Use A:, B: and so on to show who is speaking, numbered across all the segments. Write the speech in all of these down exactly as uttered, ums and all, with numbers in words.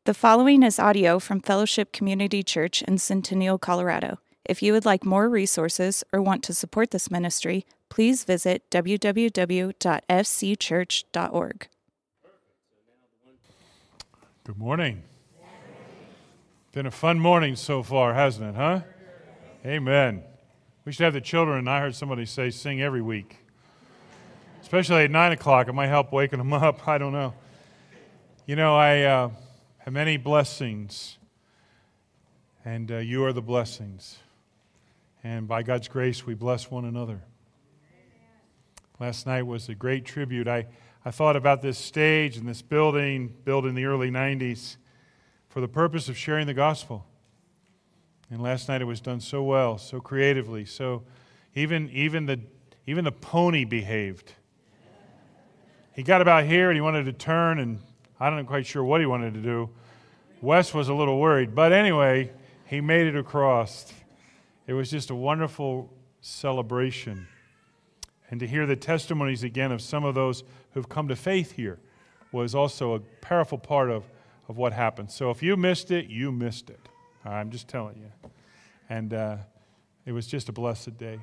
A: The following is audio from Fellowship Community Church in Centennial, Colorado. If you would like more resources or want to support this ministry, please visit w w w dot f c church dot org.
B: Good morning. Been a fun morning so far, hasn't it, huh? Amen. We should have the children, I heard somebody say, sing every week. Especially at nine o'clock. It might help waking them up. I don't know. You know, I uh, have many blessings, and uh, you are the blessings. And by God's grace, we bless one another. Last night was a great tribute. I, I thought about this stage and this building, built in the early nineties, for the purpose of sharing the gospel. And last night it was done so well, so creatively, so even even the even the pony behaved. He got about here and he wanted to turn, and I don't know quite sure what he wanted to do. Wes was a little worried, but anyway, he made it across. It was just a wonderful celebration. And to hear the testimonies again of some of those who've come to faith here was also a powerful part of, of what happened. So if you missed it, you missed it. I'm just telling you. And uh, it was just a blessed day.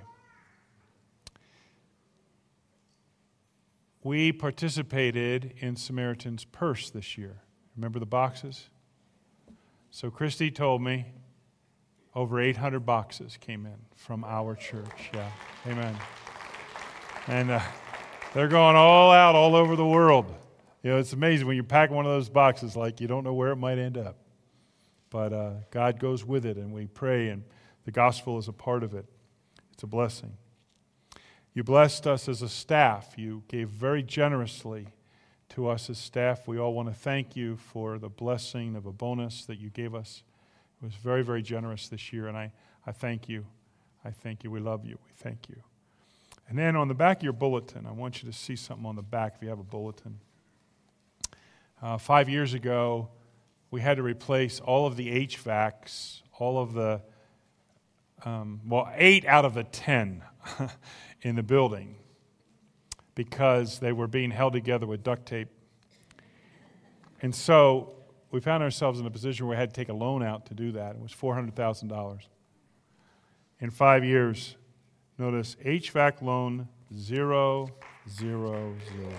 B: We participated in Samaritan's Purse this year. Remember the boxes? So Christy told me over eight hundred boxes came in from our church. Yeah, amen. And uh, they're going all out all over the world. You know, it's amazing when you pack one of those boxes, like you don't know where it might end up. But uh, God goes with it, and we pray, and the gospel is a part of it. It's a blessing. You blessed us as a staff. You gave very generously to us as staff. We all want to thank you for the blessing of a bonus that you gave us. It was very, very generous this year, and I, I thank you. I thank you. We love you. We thank you. And then on the back of your bulletin, I want you to see something on the back if you have a bulletin. Uh, five years ago, we had to replace all of the H V A Cs, all of the, um, well, eight out of the ten in the building because they were being held together with duct tape. And so we found ourselves in a position where we had to take a loan out to do that. It was four hundred thousand dollars. In five years, notice H V A C loan, zero, zero, zero.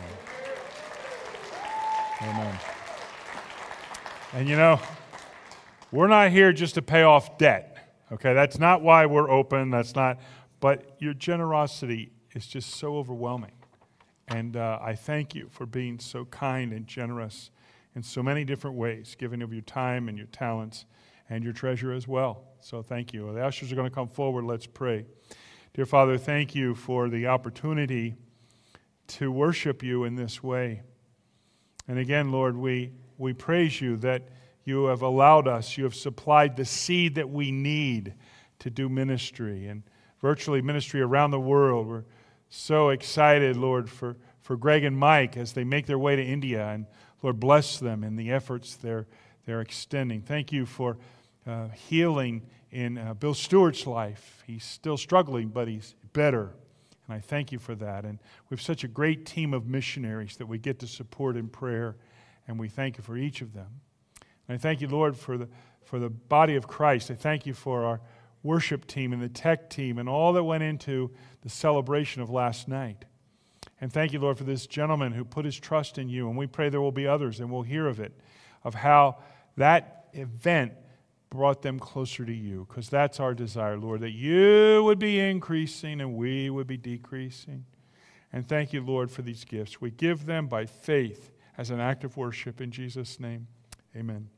B: Amen. And you know, we're not here just to pay off debt, okay? That's not why we're open, that's not, but your generosity is just so overwhelming. And uh, I thank you for being so kind and generous in so many different ways, giving of your time and your talents and your treasure as well. So thank you. The ushers are going to come forward. Let's pray. Dear Father, thank you for the opportunity to worship you in this way. And again, Lord, we, we praise you that you have allowed us, you have supplied the seed that we need to do ministry and virtually ministry around the world. We're so excited, Lord, for, for Greg and Mike as they make their way to India. And Lord, bless them in the efforts they're, they're extending. Thank you for uh, healing in uh, Bill Stewart's life. He's still struggling, but he's better. And I thank you for that. And we have such a great team of missionaries that we get to support in prayer. And we thank you for each of them. And I thank you, Lord, for the, for the body of Christ. I thank you for our worship team and the tech team and all that went into the celebration of last night. And thank you, Lord, for this gentleman who put his trust in you. And we pray there will be others, and we'll hear of it, of how that event brought them closer to you, because that's our desire, Lord, that you would be increasing and we would be decreasing. And thank you, Lord, for these gifts. We give them by faith as an act of worship in Jesus' name. Amen.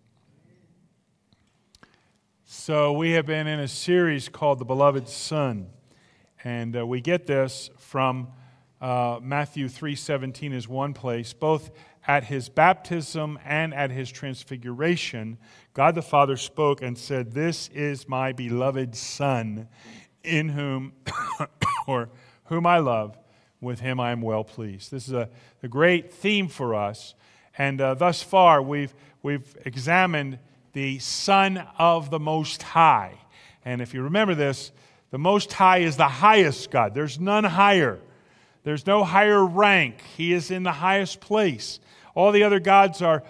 B: So we have been in a series called The Beloved Son, and uh, we get this from uh, Matthew three seventeen is one place. Both at his baptism and at his transfiguration, God the Father spoke and said, "This is my beloved Son, in whom, or whom I love, with him I am well pleased." This is a, a great theme for us, and uh, thus far we've we've examined the Son of the Most High. And if you remember this, the Most High is the highest God. There's none higher. There's no higher rank. He is in the highest place. All the other gods are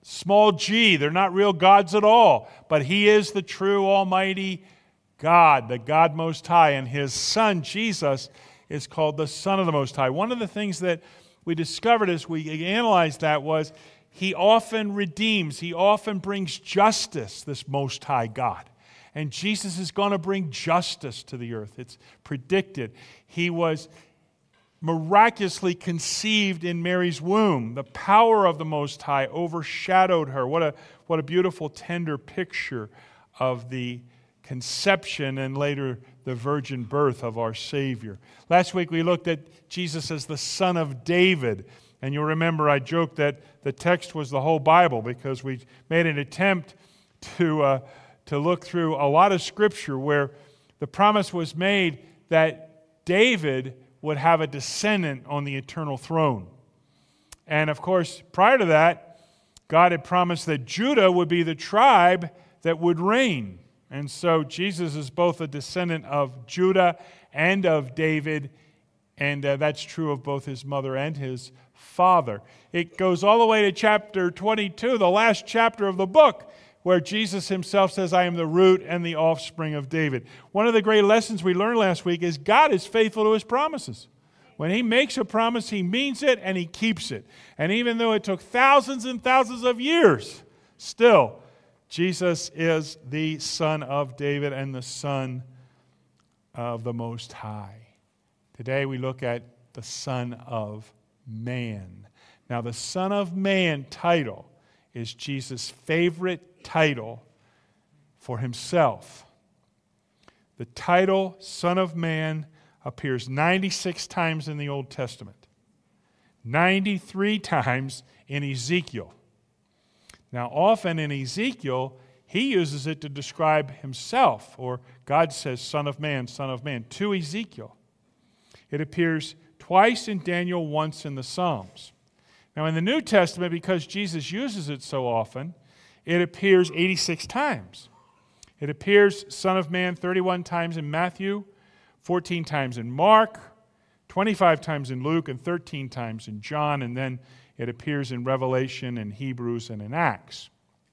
B: Small g, they're not real gods at all, but He is the true Almighty God, the God Most High, and His Son, Jesus, is called the Son of the Most High. One of the things that we discovered as we analyzed that was He often redeems, He often brings justice, this Most High God. And Jesus is going to bring justice to the earth. It's predicted. He was miraculously conceived in Mary's womb. The power of the Most High overshadowed her. What a, what a beautiful, tender picture of the conception and later the virgin birth of our Savior. Last week we looked at Jesus as the Son of David. And you'll remember I joked that the text was the whole Bible because we made an attempt to, uh, to look through a lot of Scripture where the promise was made that David would have a descendant on the eternal throne. And of course, prior to that, God had promised that Judah would be the tribe that would reign. And so Jesus is both a descendant of Judah and of David, and uh, that's true of both his mother and his father. It goes all the way to chapter twenty-two, the last chapter of the book, where Jesus himself says, I am the root and the offspring of David. One of the great lessons we learned last week is God is faithful to His promises. When He makes a promise, He means it and He keeps it. And even though it took thousands and thousands of years, still, Jesus is the Son of David and the Son of the Most High. Today we look at the Son of Man. Now, the Son of Man title is Jesus' favorite title for Himself. The title Son of Man appears ninety-six times in the Old Testament, ninety-three times in Ezekiel. Now, often in Ezekiel, he uses it to describe himself, or God says, Son of Man, Son of Man, to Ezekiel. It appears twice in Daniel, once in the Psalms. Now, in the New Testament, because Jesus uses it so often, it appears eighty-six times. It appears Son of Man thirty-one times in Matthew, fourteen times in Mark, twenty-five times in Luke, and thirteen times in John, and then it appears in Revelation, in Hebrews, and in Acts.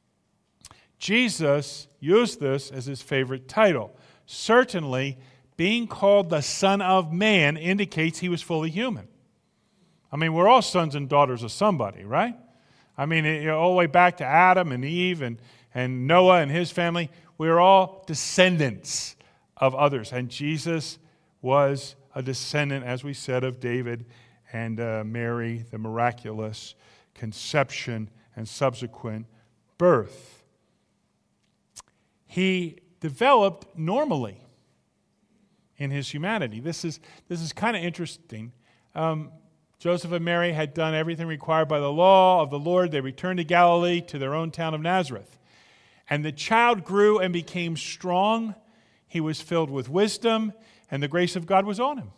B: Jesus used this as His favorite title. Certainly, being called the Son of Man indicates He was fully human. I mean, we're all sons and daughters of somebody, right? I mean, you know, all the way back to Adam and Eve and, and Noah and his family, we're all descendants of others. And Jesus was a descendant, as we said, of David and uh, Mary, the miraculous conception and subsequent birth. He developed normally in His humanity. This is, this is kind of interesting. Um, Joseph and Mary had done everything required by the law of the Lord. They returned to Galilee, to their own town of Nazareth. And the child grew and became strong. He was filled with wisdom, and the grace of God was on him.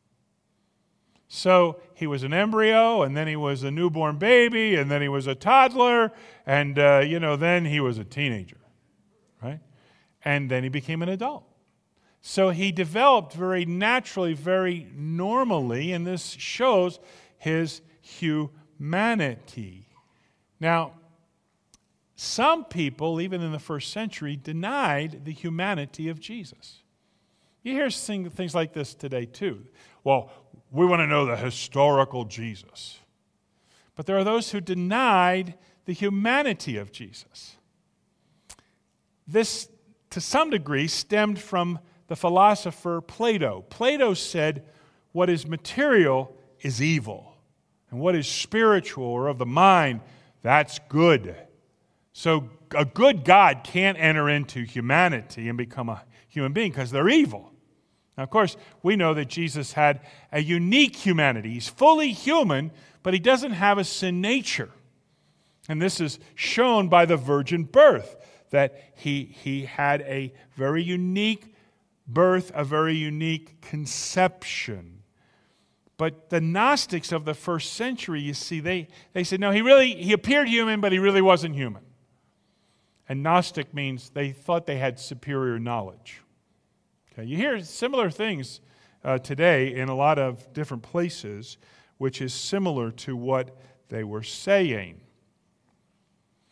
B: So he was an embryo, and then he was a newborn baby, and then he was a toddler, and, uh, you know, then he was a teenager, right? And then he became an adult. So he developed very naturally, very normally, and this shows his humanity. Now, some people, even in the first century, denied the humanity of Jesus. You hear things like this today, too. Well, we want to know the historical Jesus. But there are those who denied the humanity of Jesus. This, to some degree, stemmed from the philosopher Plato. Plato said, what is material is evil, and what is spiritual or of the mind, that's good. So a good God can't enter into humanity and become a human being because they're evil. Now, of course, we know that Jesus had a unique humanity. He's fully human, but He doesn't have a sin nature. And this is shown by the virgin birth, that he, he had a very unique birth, a very unique conception. But the Gnostics of the first century, you see, they, they said, no, he really, he appeared human, but he really wasn't human. And Gnostic means they thought they had superior knowledge. Okay, you hear similar things uh, today in a lot of different places, which is similar to what they were saying.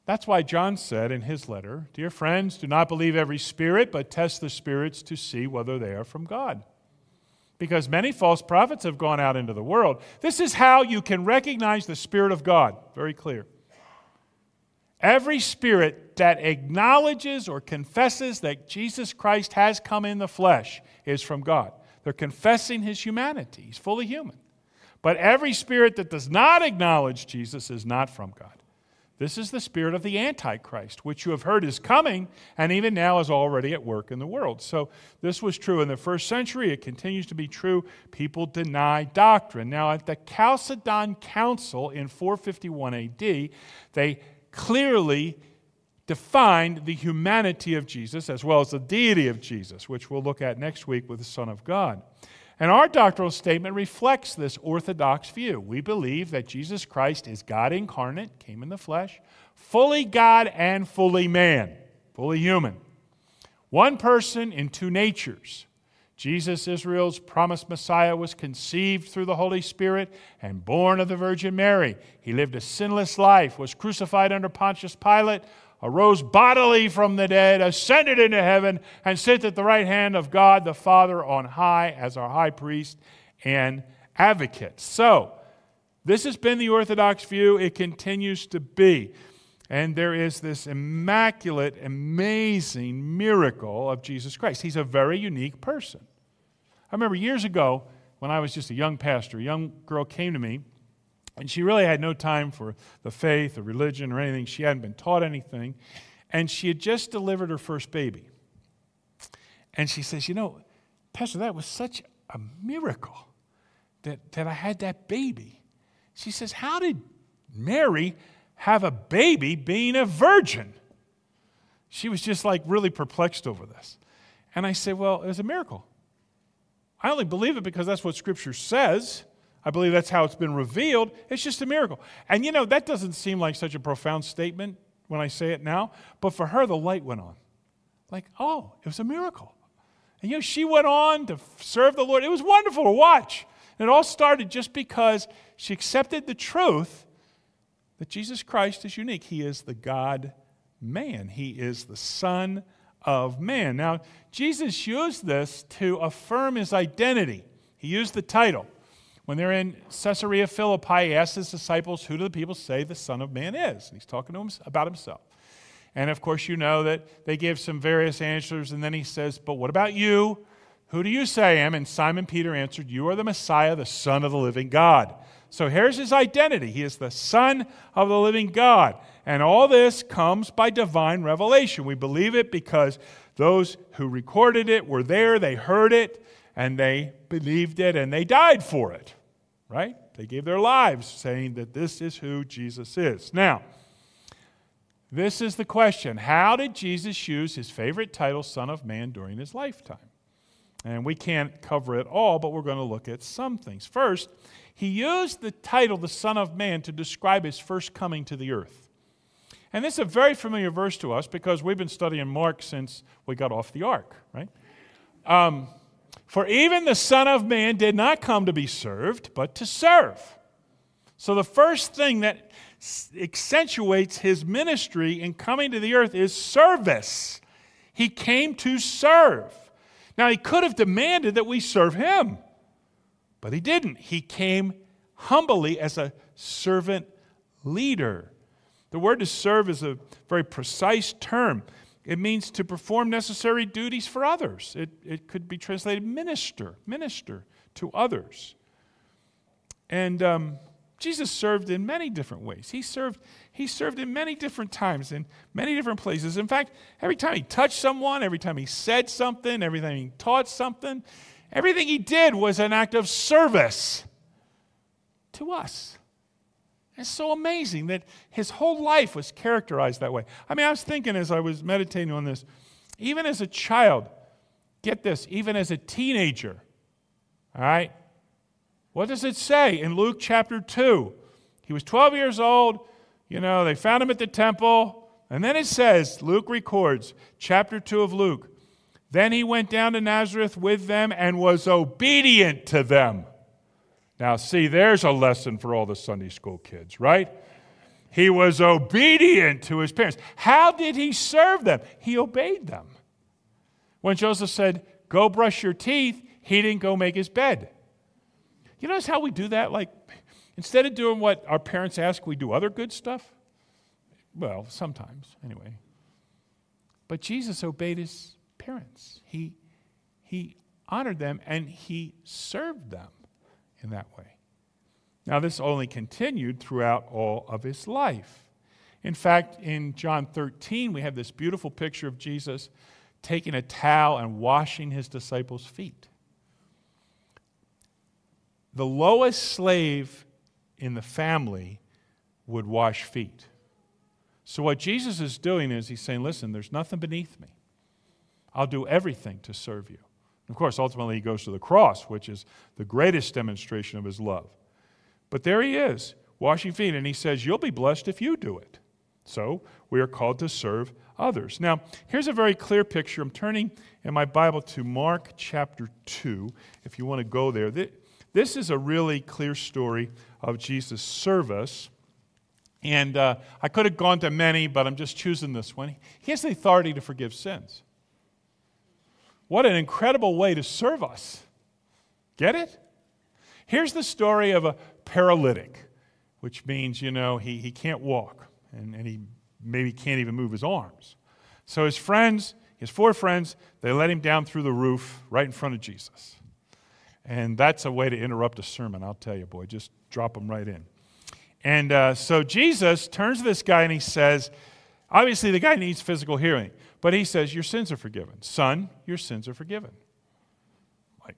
B: That's why John said in his letter, "Dear friends, do not believe every spirit, but test the spirits to see whether they are from God." Because many false prophets have gone out into the world. This is how you can recognize the Spirit of God. Very clear. Every spirit that acknowledges or confesses that Jesus Christ has come in the flesh is from God. They're confessing his humanity. He's fully human. But every spirit that does not acknowledge Jesus is not from God. This is the spirit of the Antichrist, which you have heard is coming, and even now is already at work in the world. So this was true in the first century. It continues to be true. People deny doctrine. Now, at the Chalcedon Council in four fifty-one A D, they clearly defined the humanity of Jesus as well as the deity of Jesus, which we'll look at next week with the Son of God. And our doctrinal statement reflects this orthodox view. We believe that Jesus Christ is God incarnate, came in the flesh, fully God and fully man, fully human. One person in two natures. Jesus, Israel's promised Messiah, was conceived through the Holy Spirit and born of the Virgin Mary. He lived a sinless life, was crucified under Pontius Pilate, arose bodily from the dead, ascended into heaven, and sits at the right hand of God the Father on high as our high priest and advocate. So, this has been the Orthodox view. It continues to be. And there is this immaculate, amazing miracle of Jesus Christ. He's a very unique person. I remember years ago, when I was just a young pastor, a young girl came to me, and she really had no time for the faith or religion or anything. She hadn't been taught anything. And she had just delivered her first baby. And she says, you know, Pastor, that was such a miracle that, that I had that baby. She says, how did Mary have a baby being a virgin? She was just like really perplexed over this. And I said, well, it was a miracle. I only believe it because that's what Scripture says. I believe that's how it's been revealed. It's just a miracle. And you know, that doesn't seem like such a profound statement when I say it now, but for her, the light went on. Like, oh, it was a miracle. And you know, she went on to serve the Lord. It was wonderful to watch. And it all started just because she accepted the truth that Jesus Christ is unique. He is the God-man. He is the Son of man. Now, Jesus used this to affirm his identity. He used the title. When they're in Caesarea Philippi, he asked his disciples, who do the people say the Son of Man is? And he's talking to them about himself. And of course, you know that they give some various answers, and then he says, but what about you? Who do you say I am? And Simon Peter answered, you are the Messiah, the Son of the living God. So here's his identity. He is the Son of the living God. And all this comes by divine revelation. We believe it because those who recorded it were there, they heard it, and they believed it, and they died for it, right? They gave their lives saying that this is who Jesus is. Now, this is the question. How did Jesus use his favorite title, Son of Man, during his lifetime? And we can't cover it all, but we're going to look at some things. First, he used the title, the Son of Man, to describe his first coming to the earth. And this is a very familiar verse to us because we've been studying Mark since we got off the ark, right? Um... For even the Son of Man did not come to be served, but to serve. So the first thing that accentuates his ministry in coming to the earth is service. He came to serve. Now, he could have demanded that we serve him, but he didn't. He came humbly as a servant leader. The word to serve is a very precise term. It means to perform necessary duties for others. It, it could be translated minister, minister to others. And um, Jesus served in many different ways. He served, he served in many different times, in many different places. In fact, every time he touched someone, every time he said something, every time he taught something, everything he did was an act of service to us. It's so amazing that his whole life was characterized that way. I mean, I was thinking as I was meditating on this, even as a child, get this, even as a teenager, all right? What does it say in Luke chapter two? He was twelve years old, you know, they found him at the temple, and then it says, Luke records, chapter two of Luke, then he went down to Nazareth with them and was obedient to them. Now, see, there's a lesson for all the Sunday school kids, right? He was obedient to his parents. How did he serve them? He obeyed them. When Joseph said, go brush your teeth, he didn't go make his bed. You notice how we do that? Like, instead of doing what our parents ask, we do other good stuff? Well, sometimes, anyway. But Jesus obeyed his parents. He, he honored them, and he served them in that way. Now, this only continued throughout all of his life. In fact, in John thirteen, we have this beautiful picture of Jesus taking a towel and washing his disciples' feet. The lowest slave in the family would wash feet. So what Jesus is doing is he's saying, listen, there's nothing beneath me. I'll do everything to serve you. Of course, ultimately he goes to the cross, which is the greatest demonstration of his love. But there he is, washing feet, and he says, you'll be blessed if you do it. So we are called to serve others. Now, here's a very clear picture. I'm turning in my Bible to Mark chapter two, if you want to go there. This is a really clear story of Jesus' service. And uh, I could have gone to many, but I'm just choosing this one. He has the authority to forgive sins. What an incredible way to serve us. Get it? Here's the story of a paralytic, which means, you know, he, he can't walk, and, and he maybe can't even move his arms. So his friends, his four friends, they let him down through the roof right in front of Jesus. And that's a way to interrupt a sermon, I'll tell you, boy. Just drop him right in. And uh, so Jesus turns to this guy and he says, obviously the guy needs physical healing, but he says, your sins are forgiven. Son, your sins are forgiven. Like,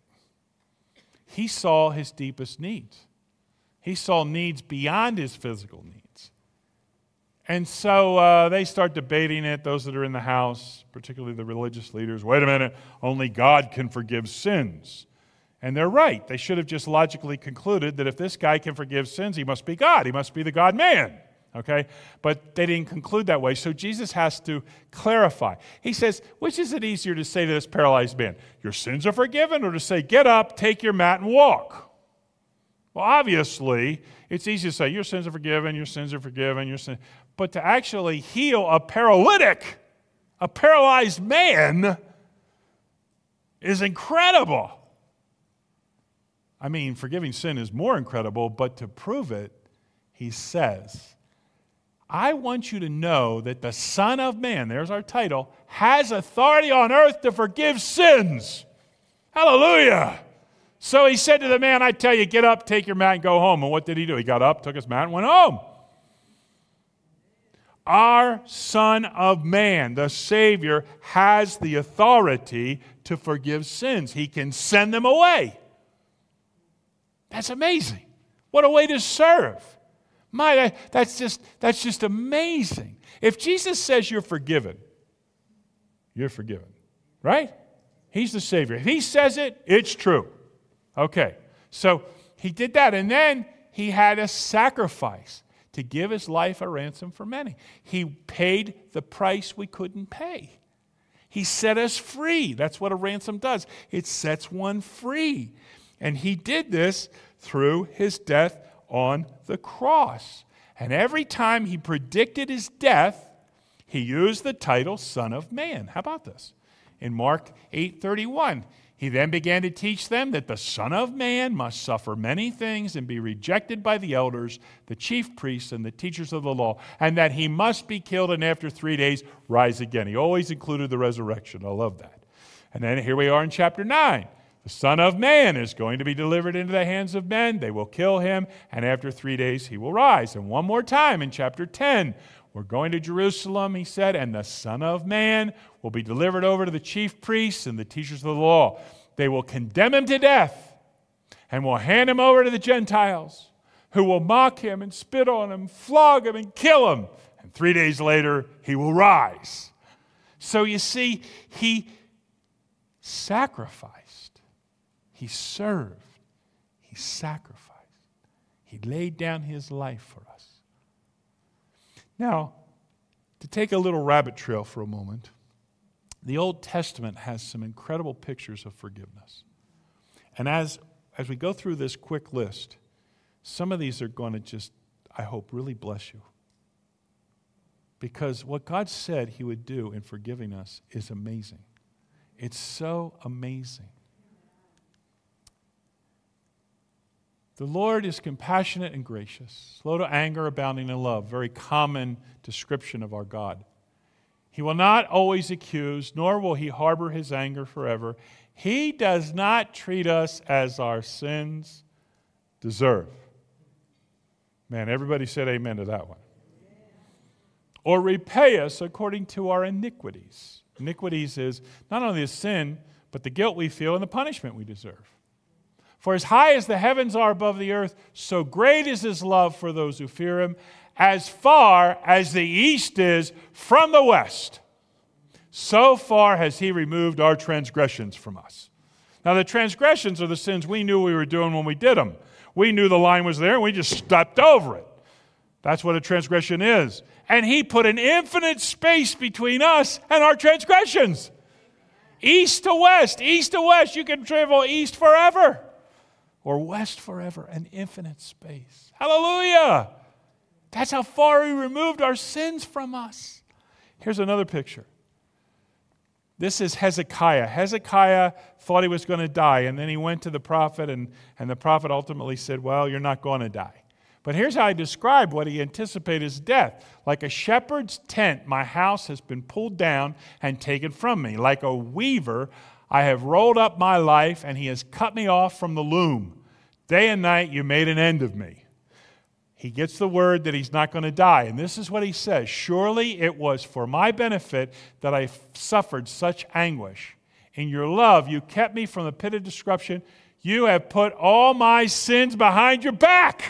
B: he saw his deepest needs. He saw needs beyond his physical needs. And so uh, they start debating it, those that are in the house, particularly the religious leaders. Wait a minute, only God can forgive sins. And they're right. They should have just logically concluded that if this guy can forgive sins, he must be God. He must be the God-man. Okay? But they didn't conclude that way. So Jesus has to clarify. He says, which is it easier to say to this paralyzed man? Your sins are forgiven, or to say, get up, take your mat, and walk? Well, obviously, it's easy to say, your sins are forgiven, your sins are forgiven, your sins. But to actually heal a paralytic, a paralyzed man, is incredible. I mean, forgiving sin is more incredible, but to prove it, he says, I want you to know that the Son of Man, there's our title, has authority on earth to forgive sins. Hallelujah. So he said to the man, I tell you, get up, take your mat, and go home. And what did he do? He got up, took his mat, and went home. Our Son of Man, the Savior, has the authority to forgive sins. He can send them away. That's amazing. What a way to serve. My, that's just, that's just amazing. If Jesus says you're forgiven, you're forgiven, right? He's the Savior. If he says it, it's true. Okay, so he did that, and then he had a sacrifice to give his life a ransom for many. He paid the price we couldn't pay. He set us free. That's what a ransom does. It sets one free. And he did this through his death on the cross. And every time he predicted his death, he used the title Son of Man. How about this? In Mark eight thirty-one, he then began to teach them that the Son of Man must suffer many things and be rejected by the elders, the chief priests, and the teachers of the law, and that he must be killed and after three days rise again. He always included the resurrection. I love that. And then here we are in chapter nine. The Son of Man is going to be delivered into the hands of men. They will kill him, and after three days he will rise. And one more time in chapter ten, we're going to Jerusalem, he said, and the Son of Man will be delivered over to the chief priests and the teachers of the law. They will condemn him to death and will hand him over to the Gentiles, who will mock him and spit on him, flog him and kill him. And three days later, he will rise. So you see, he sacrificed. He served. He sacrificed. He laid down his life for us. Now, to take a little rabbit trail for a moment, the Old Testament has some incredible pictures of forgiveness. And as, as we go through this quick list, some of these are going to just, I hope, really bless you. Because what God said he would do in forgiving us is amazing. It's so amazing. The Lord is compassionate and gracious, slow to anger, abounding in love. Very common description of our God. He will not always accuse, nor will he harbor his anger forever. He does not treat us as our sins deserve. Man, everybody said amen to that one. Or repay us according to our iniquities. Iniquities is not only the sin, but the guilt we feel and the punishment we deserve. For as high as the heavens are above the earth, so great is his love for those who fear him. As far as the east is from the west, so far has he removed our transgressions from us. Now the transgressions are the sins we knew we were doing when we did them. We knew the line was there and we just stepped over it. That's what a transgression is. And he put an infinite space between us and our transgressions. East to west, east to west. You can travel east forever or west forever, an infinite space. Hallelujah. That's how far he removed our sins from us. Here's another picture. This is Hezekiah. Hezekiah thought he was going to die, and then he went to the prophet, and, and the prophet ultimately said, well, you're not going to die. But here's how I describe what he anticipated his death. Like a shepherd's tent, my house has been pulled down and taken from me. Like a weaver, I have rolled up my life, and he has cut me off from the loom. Day and night, you made an end of me. He gets the word that he's not going to die. And this is what he says. Surely it was for my benefit that I suffered such anguish. In your love, you kept me from the pit of destruction. You have put all my sins behind your back.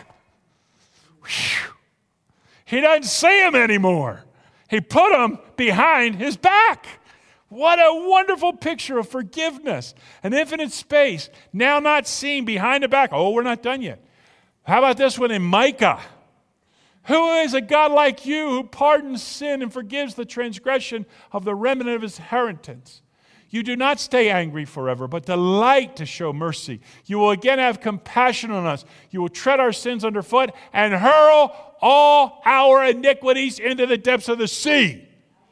B: Whew. He doesn't see them anymore. He put them behind his back. What a wonderful picture of forgiveness. An infinite space, now not seen behind the back. Oh, we're not done yet. How about this one in Micah? Who is a God like you who pardons sin and forgives the transgression of the remnant of his inheritance? You do not stay angry forever, but delight to show mercy. You will again have compassion on us. You will tread our sins underfoot and hurl all our iniquities into the depths of the sea.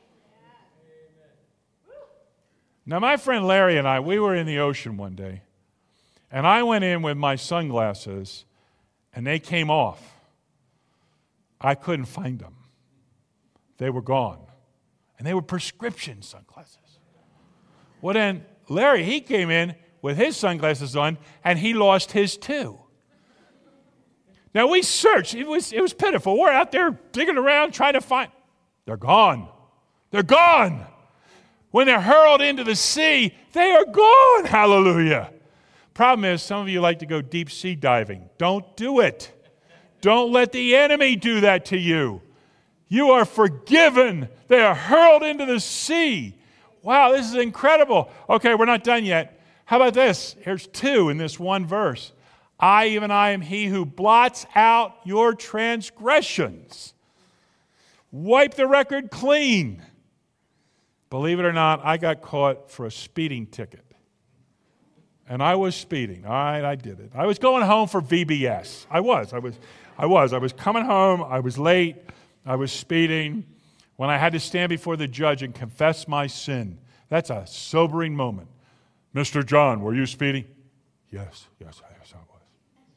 B: Now, my friend Larry and I, we were in the ocean one day, and I went in with my sunglasses, and they came off. I couldn't find them. They were gone. And they were prescription sunglasses. Well, then, Larry, he came in with his sunglasses on, and he lost his too. Now, we searched. It was, it was pitiful. We're out there digging around trying to find. They're gone. They're gone. When they're hurled into the sea, they are gone. Hallelujah. Problem is, some of you like to go deep sea diving. Don't do it. Don't let the enemy do that to you. You are forgiven. They are hurled into the sea. Wow, this is incredible. Okay, we're not done yet. How about this? Here's two in this one verse. I, even I, am he who blots out your transgressions. Wipe the record clean. Believe it or not, I got caught for a speeding ticket. And I was speeding. All right, I did it. I was going home for V B S. I was. I was. I was. I was coming home. I was late. I was speeding. When I had to stand before the judge and confess my sin. That's a sobering moment. Mister John, were you speeding? Yes, yes, yes, I was.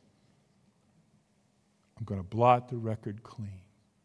B: I'm going to blot the record clean.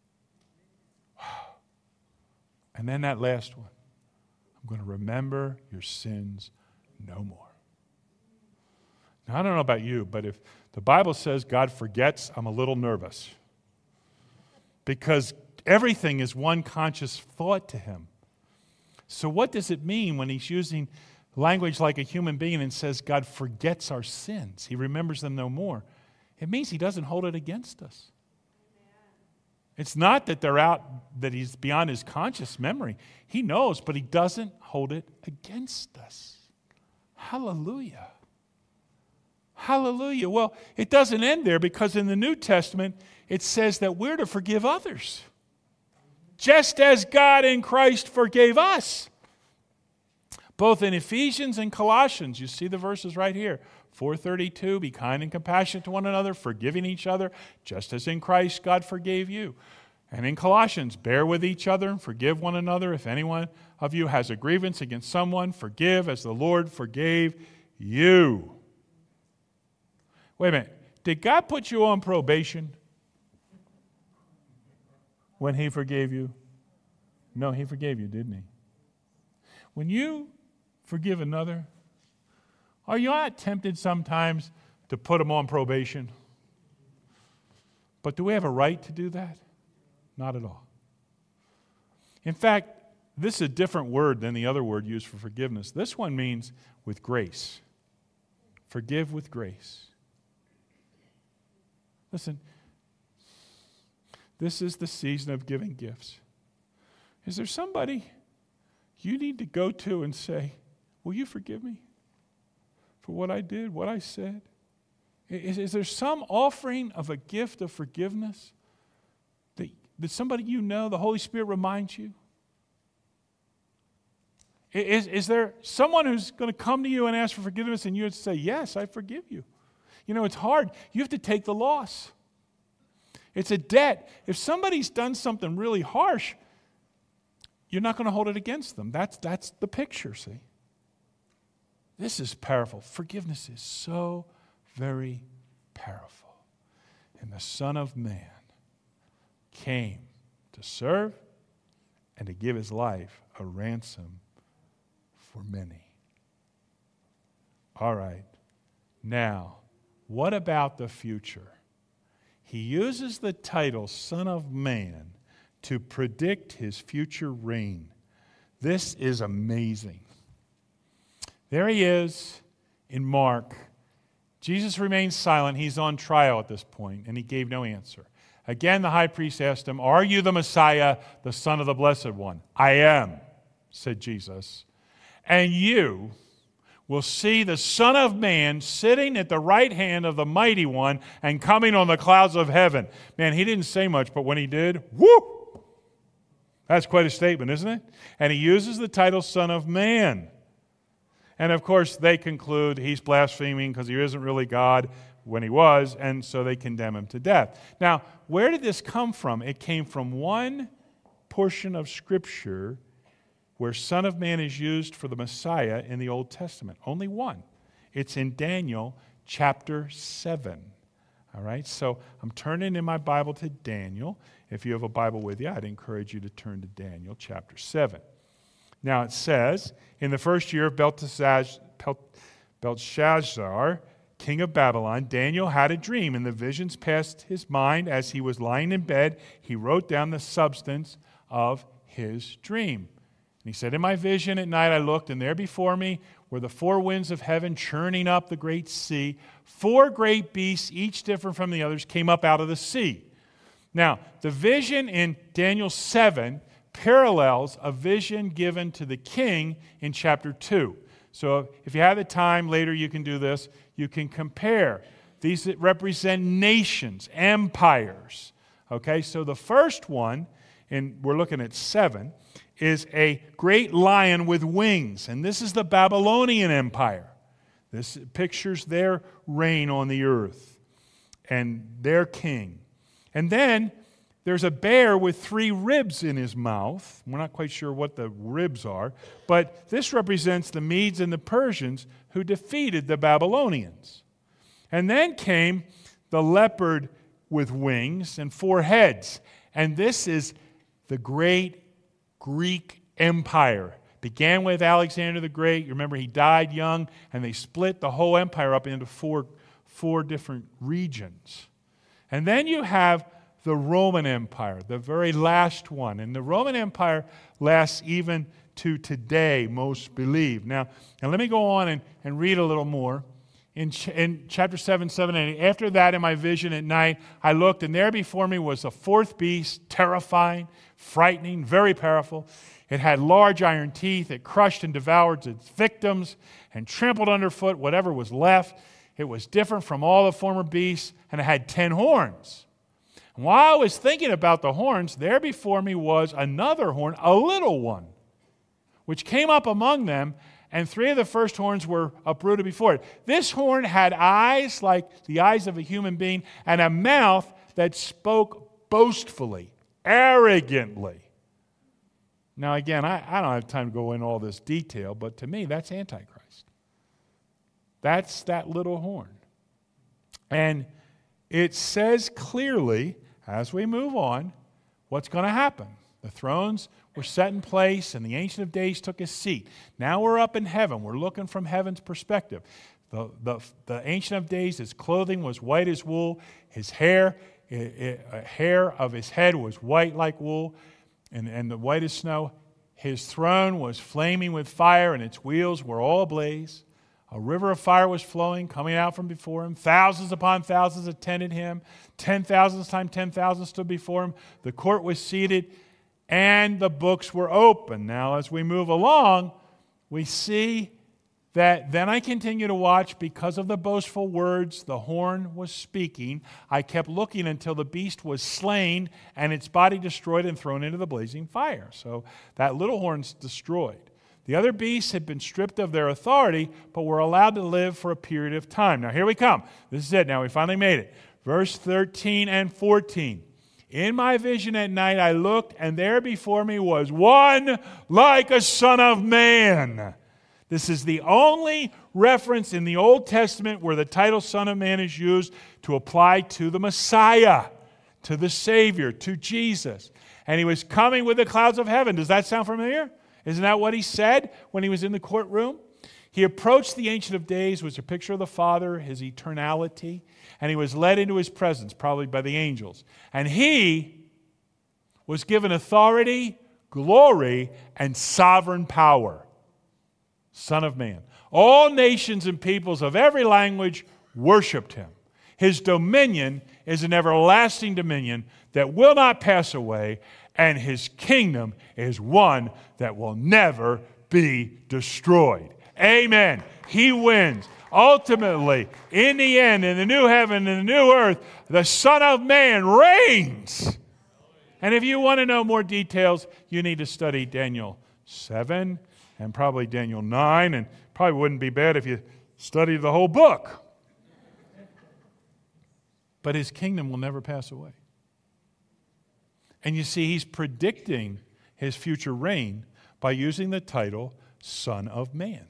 B: And then that last one. I'm going to remember your sins no more. Now, I don't know about you, but if the Bible says God forgets, I'm a little nervous. Because everything is one conscious thought to him. So what does it mean when he's using language like a human being and says God forgets our sins? He remembers them no more. It means he doesn't hold it against us. It's not that they're out, that he's beyond his conscious memory. He knows, but he doesn't hold it against us. Hallelujah. Hallelujah. Well, it doesn't end there because in the New Testament, it says that we're to forgive others. Just as God in Christ forgave us. Both in Ephesians and Colossians, you see the verses right here. four thirty-two, be kind and compassionate to one another, forgiving each other, just as in Christ God forgave you. And in Colossians, bear with each other and forgive one another. If anyone of you has a grievance against someone, forgive as the Lord forgave you. Wait a minute. Did God put you on probation when He forgave you? No, He forgave you, didn't He? When you forgive another, are you not tempted sometimes to put them on probation? But do we have a right to do that? Not at all. In fact, this is a different word than the other word used for forgiveness. This one means with grace. Forgive with grace. Listen, this is the season of giving gifts. Is there somebody you need to go to and say, will you forgive me for what I did, what I said? Is, is there some offering of a gift of forgiveness that, that somebody you know, the Holy Spirit reminds you? Is, is there someone who's going to come to you and ask for forgiveness and you have to say, yes, I forgive you? You know, it's hard. You have to take the loss. It's a debt. If somebody's done something really harsh, you're not going to hold it against them. That's, that's the picture, see? This is powerful. Forgiveness is so very powerful. And the Son of Man came to serve and to give His life a ransom for many. All right. Now, what about the future? He uses the title Son of Man to predict His future reign. This is amazing. There He is in Mark. Jesus remains silent. He's on trial at this point, and He gave no answer. Again, the high priest asked Him, are you the Messiah, the Son of the Blessed One? I am, said Jesus. And you will see the Son of Man sitting at the right hand of the Mighty One and coming on the clouds of heaven. Man, He didn't say much, but when He did, whoop! That's quite a statement, isn't it? And He uses the title Son of Man. And of course, they conclude He's blaspheming because He isn't really God when He was, and so they condemn Him to death. Now, where did this come from? It came from one portion of Scripture where Son of Man is used for the Messiah in the Old Testament. Only one. It's in Daniel chapter seven. All right, so I'm turning in my Bible to Daniel. If you have a Bible with you, I'd encourage you to turn to Daniel chapter seven. Now it says, in the first year of Belshazzar, king of Babylon, Daniel had a dream, and the visions passed his mind as he was lying in bed. He wrote down the substance of his dream. And he said, in my vision at night I looked, and there before me were the four winds of heaven churning up the great sea. Four great beasts, each different from the others, came up out of the sea. Now, the vision in Daniel seven parallels a vision given to the king in chapter two. So if you have the time, later you can do this. You can compare. These that represent nations, empires. Okay, so the first one, and we're looking at seven, is a great lion with wings. And this is the Babylonian Empire. This pictures their reign on the earth and their king. And then there's a bear with three ribs in his mouth. We're not quite sure what the ribs are, but this represents the Medes and the Persians who defeated the Babylonians. And then came the leopard with wings and four heads. And this is the great Greek Empire. Began with Alexander the Great. You remember he died young, and they split the whole empire up into four, four different regions. And then you have the Roman Empire, the very last one. And the Roman Empire lasts even to today, most believe. Now, now let me go on and, and read a little more. In, ch- in chapter seven, seven, and eight, after that in my vision at night, I looked, and there before me was a fourth beast, terrifying, frightening, very powerful. It had large iron teeth. It crushed and devoured its victims and trampled underfoot whatever was left. It was different from all the former beasts, and it had ten horns. And while I was thinking about the horns, there before me was another horn, a little one, which came up among them, and three of the first horns were uprooted before it. This horn had eyes like the eyes of a human being and a mouth that spoke boastfully. arrogantly. Now, again, I, I don't have time to go into all this detail, but to me, that's Antichrist. That's that little horn. And it says clearly, as we move on, what's going to happen. The thrones were set in place, and the Ancient of Days took his seat. Now we're up in heaven. We're looking from heaven's perspective. The, the, the Ancient of Days, his clothing was white as wool. His hair, it, it, uh, hair of his head was white like wool, and, and the white as snow. His throne was flaming with fire, and its wheels were all ablaze. A river of fire was flowing, coming out from before him. Thousands upon thousands attended him. Ten thousands times ten thousand stood before him. The court was seated, and the books were open. Now, as we move along, we see that then I continue to watch because of the boastful words the horn was speaking. I kept looking until the beast was slain and its body destroyed and thrown into the blazing fire. So that little horn's destroyed. The other beasts had been stripped of their authority, but were allowed to live for a period of time. Now here we come. This is it. Now we finally made it. Verse thirteen and fourteen. In my vision at night I looked, and there before me was one like a son of man. This is the only reference in the Old Testament where the title Son of Man is used to apply to the Messiah, to the Savior, to Jesus. And he was coming with the clouds of heaven. Does that sound familiar? Isn't that what he said when he was in the courtroom? He approached the Ancient of Days, which was a picture of the Father, his eternality, and he was led into his presence, probably by the angels. And he was given authority, glory, and sovereign power. Son of Man. All nations and peoples of every language worshiped him. His dominion is an everlasting dominion that will not pass away, and his kingdom is one that will never be destroyed. Amen. He wins. Ultimately, in the end, in the new heaven and the new earth, the Son of Man reigns. And if you want to know more details, you need to study Daniel seven and probably Daniel nine, and probably wouldn't be bad if you studied the whole book. But his kingdom will never pass away. And you see, he's predicting his future reign by using the title Son of Man.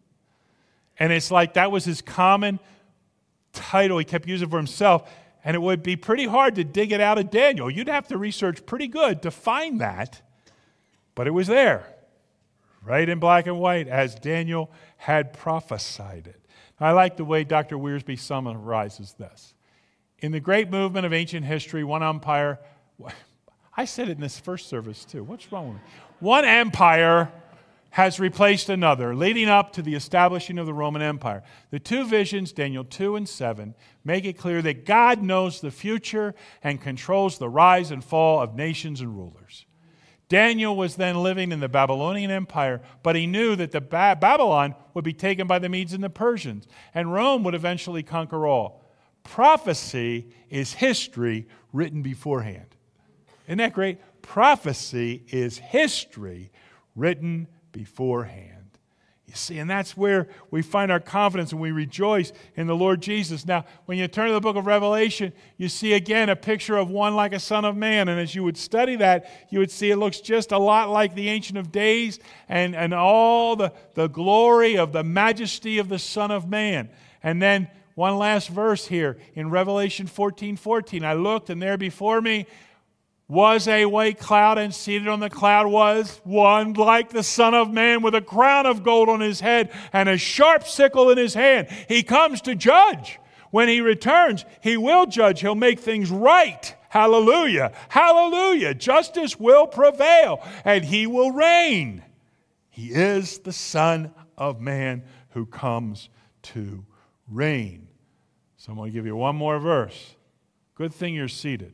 B: And it's like that was his common title he kept using for himself, and it would be pretty hard to dig it out of Daniel. You'd have to research pretty good to find that, but it was there, right in black and white, as Daniel had prophesied it. I like the way Doctor Wiersbe summarizes this. In the great movement of ancient history, one empire, I said it in this first service too. What's wrong with me? One empire has replaced another, leading up to the establishing of the Roman Empire. The two visions, Daniel two and seven, make it clear that God knows the future and controls the rise and fall of nations and rulers. Daniel was then living in the Babylonian Empire, but he knew that the ba- Babylon would be taken by the Medes and the Persians, and Rome would eventually conquer all. Prophecy is history written beforehand. Isn't that great? Prophecy is history written beforehand. You see, and that's where we find our confidence and we rejoice in the Lord Jesus. Now, when you turn to the book of Revelation, you see again a picture of one like a son of man. And as you would study that, you would see it looks just a lot like the Ancient of Days and, and all the, the glory of the majesty of the Son of Man. And then one last verse here in Revelation fourteen fourteen. I looked, and there before me was a white cloud, and seated on the cloud was one like the Son of Man with a crown of gold on his head and a sharp sickle in his hand. He comes to judge. When he returns, he will judge. He'll make things right. Hallelujah. Hallelujah. Justice will prevail, and he will reign. He is the Son of Man who comes to reign. So I'm going to give you one more verse. Good thing you're seated.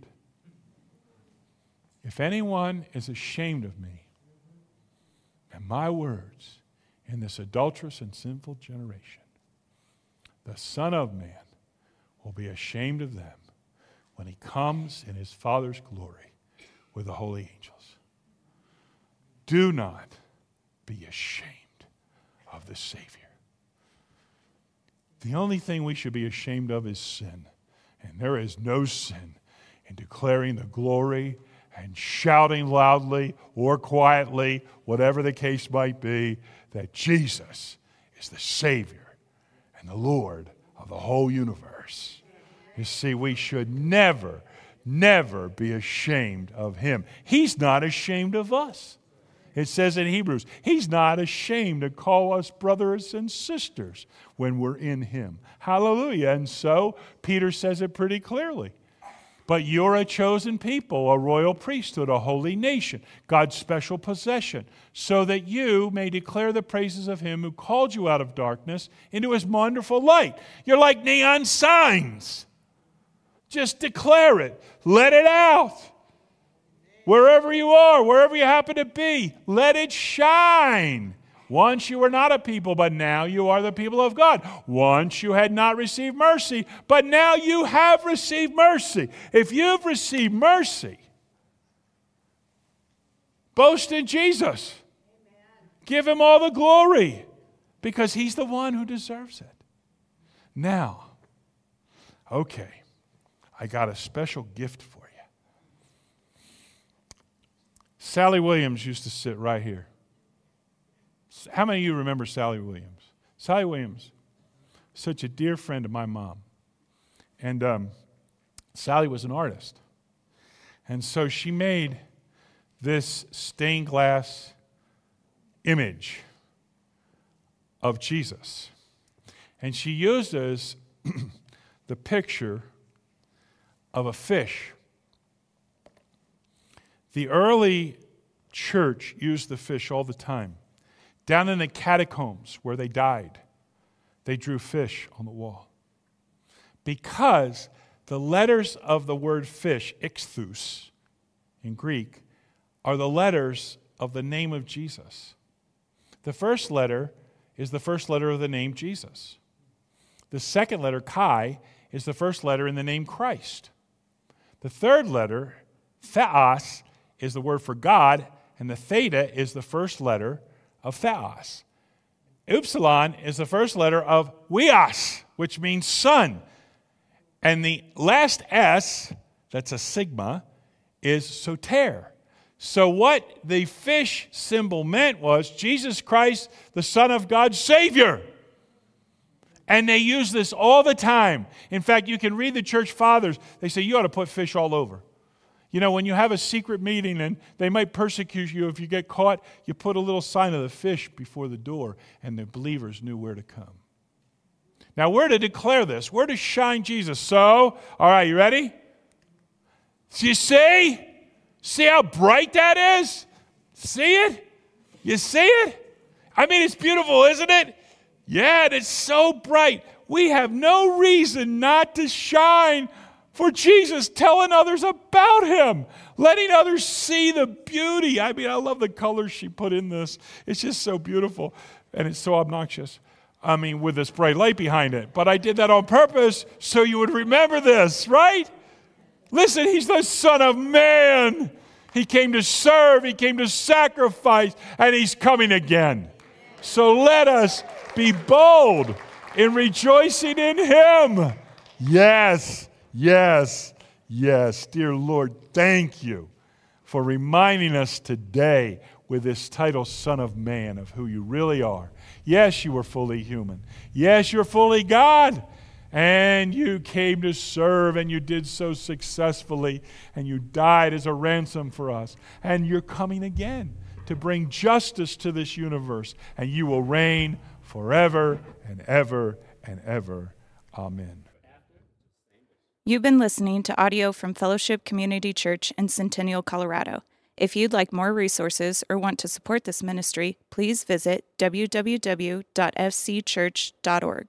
B: If anyone is ashamed of me and my words in this adulterous and sinful generation, the Son of Man will be ashamed of them when he comes in his Father's glory with the holy angels. Do not be ashamed of the Savior. The only thing we should be ashamed of is sin, and there is no sin in declaring the glory and shouting loudly or quietly, whatever the case might be, that Jesus is the Savior and the Lord of the whole universe. You see, we should never, never be ashamed of Him. He's not ashamed of us. It says in Hebrews, He's not ashamed to call us brothers and sisters when we're in Him. Hallelujah. And so Peter says it pretty clearly. But you're a chosen people, a royal priesthood, a holy nation, God's special possession, so that you may declare the praises of Him who called you out of darkness into His wonderful light. You're like neon signs. Just declare it. Let it out. Wherever you are, wherever you happen to be, let it shine. Once you were not a people, but now you are the people of God. Once you had not received mercy, but now you have received mercy. If you've received mercy, boast in Jesus. Amen. Give Him all the glory, because He's the one who deserves it. Now, okay, I got a special gift for you. Sally Williams used to sit right here. How many of you remember Sally Williams? Sally Williams, such a dear friend of my mom. And um, Sally was an artist. And so she made this stained glass image of Jesus. And she used as the picture of a fish. The early church used the fish all the time. Down in the catacombs where they died, they drew fish on the wall. Because the letters of the word fish, ichthus in Greek, are the letters of the name of Jesus. The first letter is the first letter of the name Jesus. The second letter, Chi, is the first letter in the name Christ. The third letter, Theos, is the word for God, and the theta is the first letter of Theos. Upsilon is the first letter of Weos, which means son. And the last S, that's a sigma, is soter. So what the fish symbol meant was Jesus Christ, the Son of God, Savior. And they use this all the time. In fact, you can read the church fathers. They say you ought to put fish all over. You know, when you have a secret meeting and they might persecute you if you get caught, you put a little sign of the fish before the door, and the believers knew where to come. Now, we're to declare this. We're to shine Jesus. So, all right, you ready? So you see? See how bright that is? See it? You see it? I mean, it's beautiful, isn't it? Yeah, and it's so bright. We have no reason not to shine for Jesus, telling others about Him, letting others see the beauty. I mean, I love the colors she put in this. It's just so beautiful, and it's so obnoxious. I mean, with this bright light behind it. But I did that on purpose so you would remember this, right? Listen, He's the Son of Man. He came to serve, He came to sacrifice, and He's coming again. So let us be bold in rejoicing in Him. Yes. Yes, yes. Dear Lord, thank you for reminding us today with this title, Son of Man, of who you really are. Yes, you were fully human. Yes, you're fully God. And you came to serve, and you did so successfully, and you died as a ransom for us. And you're coming again to bring justice to this universe, and you will reign forever and ever and ever. Amen.
A: You've been listening to audio from Fellowship Community Church in Centennial, Colorado. If you'd like more resources or want to support this ministry, please visit w w w dot f c church dot org.